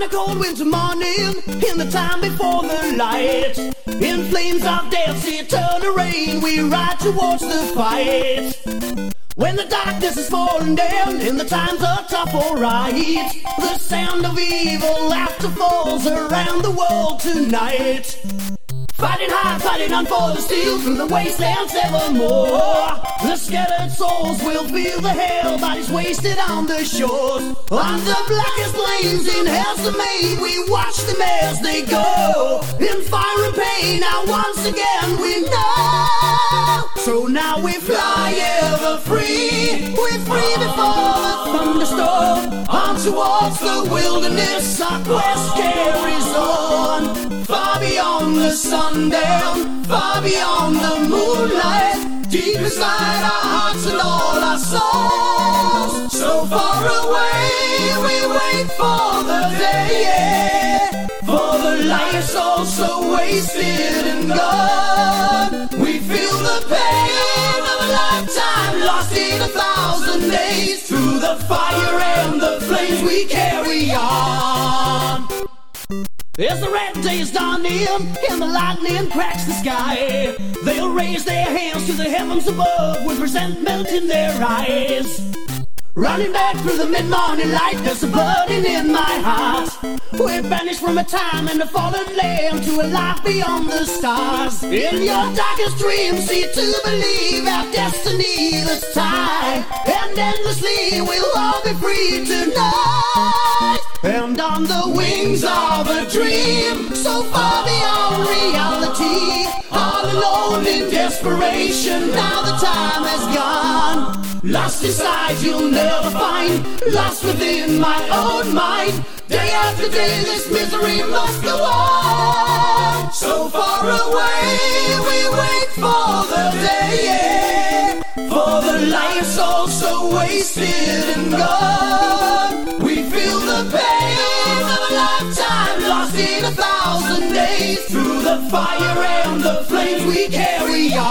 On a cold winter morning, in the time before the light, in flames of death's eternal rain, we ride towards the fight. When the darkness is falling down and the times are tough, alright, the sound of evil laughter falls around the world tonight. Fighting hard, fighting on for the steel through the wastelands evermore. The scattered souls will feel the hell bodies wasted on the shores. On the blackest flames in hell's domain, we watch them as they go. In fire and pain, now once again we know. So now we fly ever free. We're free before the thunderstorm. On towards the wilderness, our quest carries on. Far beyond the sundown, far beyond the moonlight, deep inside our hearts and all our souls. So far away, we wait for the day, yeah. For the light is all so wasted and gone. We feel the pain of a lifetime lost in 1,000 days. Through the fire and the flames we carry on. As the red day is dawning and the lightning cracks the sky, they'll raise their hands to the heavens above with resentment in their eyes. Running back through the mid-morning light, there's a burden in my heart. We're banished from a time and a fallen land to a life beyond the stars. In your darkest dreams, see to believe our destiny that's tied, and endlessly we'll all be free tonight. And on the wings of a dream, so far beyond reality, all alone in desperation, now the time has gone. Lost inside you'll never find, lost within my own mind. Day after day this misery must go on. So far away we wait for the day, yeah. For the life's all so wasted and gone. We feel the pain of a lifetime lost in 1,000 days. Through the fire and the flames we carry on.